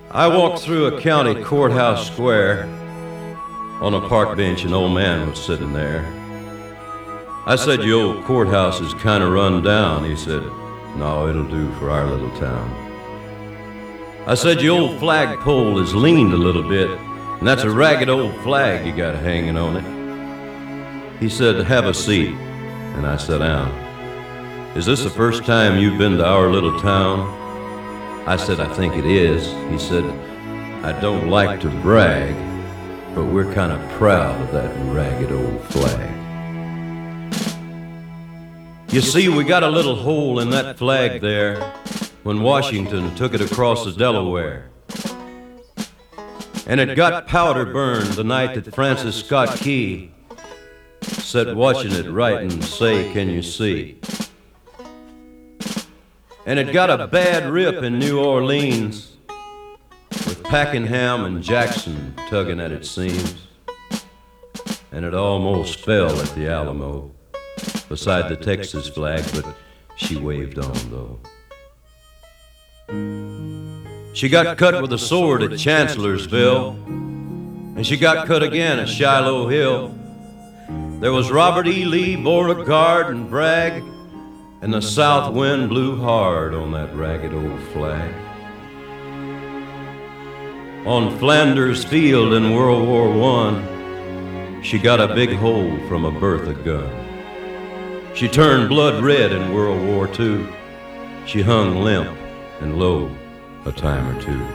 I walked through a county courthouse square. On a park bench, an old man was sitting there. I said, "Your old courthouse is kind of run down." He said, "No, it'll do for our little town." I said, "Your old flagpole is leaned a little bit, and that's a ragged old flag you got hanging on it." He said, "Have a seat," and I sat down. "Is this the first time you've been to our little town?" I said, "I think it is." He said, "I don't like to brag, but we're kind of proud of that ragged old flag. You see, we got a little hole in that flag there when Washington took it across the Delaware. And it got powder burned the night that Francis Scott Key sat watching it write and say, 'Can you see?' And it got a bad rip in New Orleans with Pakenham and Jackson tugging at its seams. And it almost fell at the Alamo beside the Texas flag, but she waved on, though. She got cut with a sword at Chancellorsville, and she got cut again at Shiloh Hill. There was Robert E. Lee, Beauregard, and Bragg, and the south wind blew hard on that ragged old flag. On Flanders Field in World War I, she got a big hole from a Bertha gun. She turned blood red in World War II. She hung limp and low a time or two.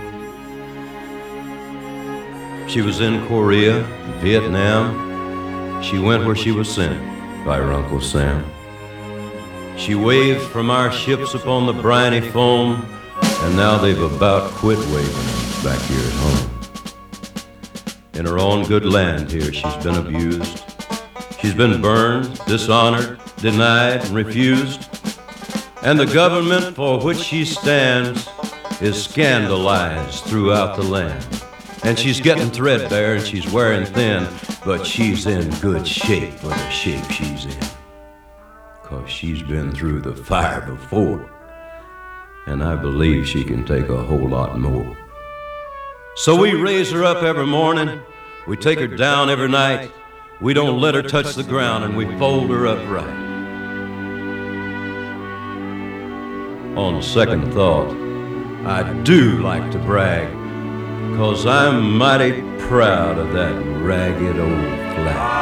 She was in Korea, Vietnam. She went where she was sent by her Uncle Sam. She waved from our ships upon the briny foam, and now they've about quit waving back here at home. In her own good land here, she's been abused. She's been burned, dishonored, denied, and refused. And the government for which she stands is scandalized throughout the land. And she's getting threadbare and she's wearing thin, but she's in good shape for the shape she's in. 'Cause she's been through the fire before, and I believe she can take a whole lot more. So we raise her up every morning, we take her down every night, we don't let her touch the ground, and we fold her up right. On second thought, I do like to brag, 'cause I'm mighty proud of that ragged old flag.